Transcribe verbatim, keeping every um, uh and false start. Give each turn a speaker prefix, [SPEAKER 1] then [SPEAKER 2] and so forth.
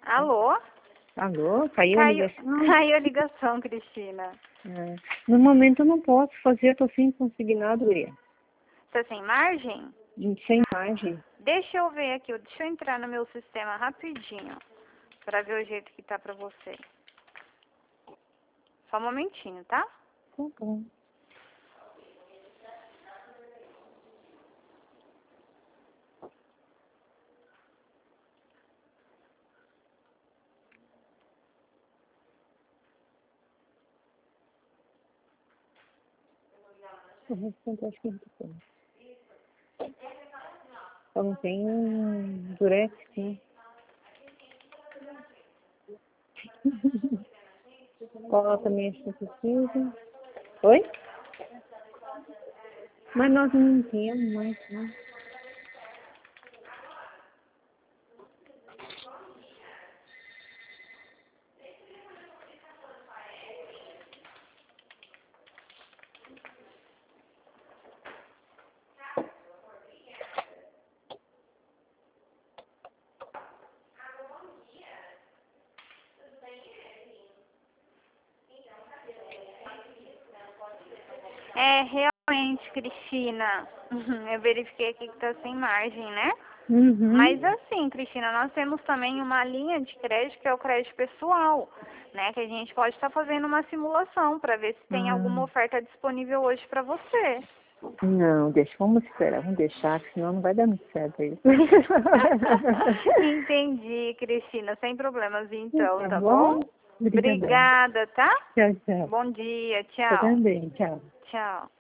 [SPEAKER 1] Alô?
[SPEAKER 2] Alô? Caiu a
[SPEAKER 1] Caiu,
[SPEAKER 2] ligação?
[SPEAKER 1] caiu a ligação, Cristina.
[SPEAKER 2] É. No momento eu não posso fazer, estou sem consignado, guria.
[SPEAKER 1] Tá sem margem?
[SPEAKER 2] Sem margem.
[SPEAKER 1] Deixa eu ver aqui, deixa eu entrar no meu sistema rapidinho, pra ver o jeito que tá pra você. Só um momentinho, tá?
[SPEAKER 2] Tá bom. O restante acho que não tem. Só não tem um durex, né? Cola também acho que precisa. Oi? Mas nós não temos mais, né?
[SPEAKER 1] É, realmente, Cristina, eu verifiquei aqui que tá sem margem, né?
[SPEAKER 2] Uhum.
[SPEAKER 1] Mas assim, Cristina, nós temos também uma linha de crédito que é o crédito pessoal, né? Que a gente pode estar fazendo uma simulação para ver se tem alguma
[SPEAKER 2] Ah,
[SPEAKER 1] oferta disponível hoje para você.
[SPEAKER 2] não, deixa, vamos esperar, vamos deixar, que senão não vai dar muito certo isso.
[SPEAKER 1] Entendi, Cristina, sem problemas então,
[SPEAKER 2] Tá
[SPEAKER 1] tá
[SPEAKER 2] bom?
[SPEAKER 1] bom?
[SPEAKER 2] Obrigadão.
[SPEAKER 1] Obrigada, tá?
[SPEAKER 2] Tchau, tchau.
[SPEAKER 1] Bom dia,
[SPEAKER 2] Você
[SPEAKER 1] tchau.
[SPEAKER 2] também, tchau.
[SPEAKER 1] Tchau.